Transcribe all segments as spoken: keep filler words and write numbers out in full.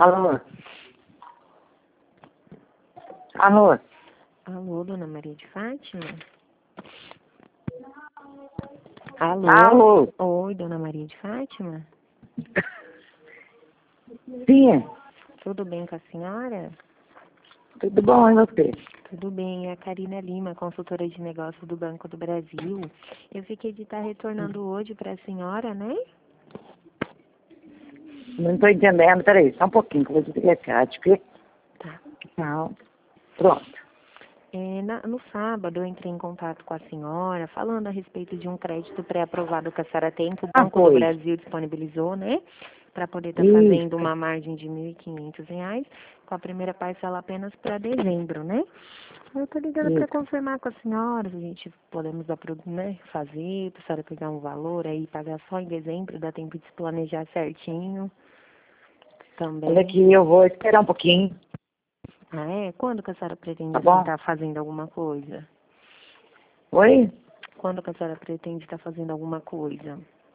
Alô? Alô? Alô, dona Maria de Fátima? Alô? Alô? Oi, dona Maria de Fátima? Sim, Tudo bem com a senhora? tudo bom, e você? Tudo bem, é a Karina Lima, consultora de negócios do Banco do Brasil. Eu fiquei de estar retornando hoje para a senhora, né? Não estou entendendo, peraí, só um pouquinho, que eu vou desligar, porque... Tá. Não, pronto. É, na- no sábado eu entrei em contato com a senhora, falando a respeito de um crédito pré-aprovado que a senhora tem, que o Ah, Banco do foi. Brasil disponibilizou, né? Para poder estar Isso. fazendo uma margem de mil e quinhentos reais, com a primeira parcela apenas para dezembro, né? Eu tô ligando para Isso. confirmar com a senhora se a gente podemos apro- né, fazer, para a senhora pegar um valor aí, pagar só em dezembro, dá tempo de se planejar certinho também. Olha aqui, eu vou esperar um pouquinho, Ah, é? Quando que a senhora pretende tá assim, bom? estar fazendo alguma coisa? Oi? Quando que a senhora pretende estar fazendo alguma coisa?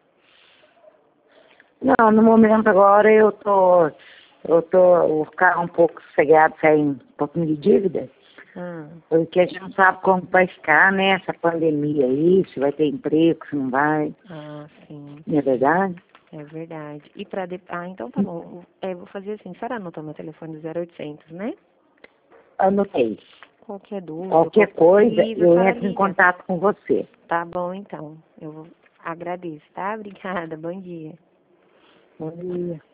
Não, no momento agora eu tô... Eu tô... Vou ficar um pouco sossegado, sem um pouquinho de dívida, Ah, porque a gente não sabe como vai ficar, né, essa pandemia aí, se vai ter emprego, se não vai, ah, sim, não é verdade? é verdade. E para de... Ah, então tá bom. É, vou fazer assim, a senhora anotou meu telefone zero oitocentos, né? Anotei. Qualquer dúvida, Qualquer qualquer... coisa, Isso, a eu senhora entro em liga. contato com você. Tá bom, então. Eu vou- agradeço, tá? Obrigada, bom dia. Bom dia.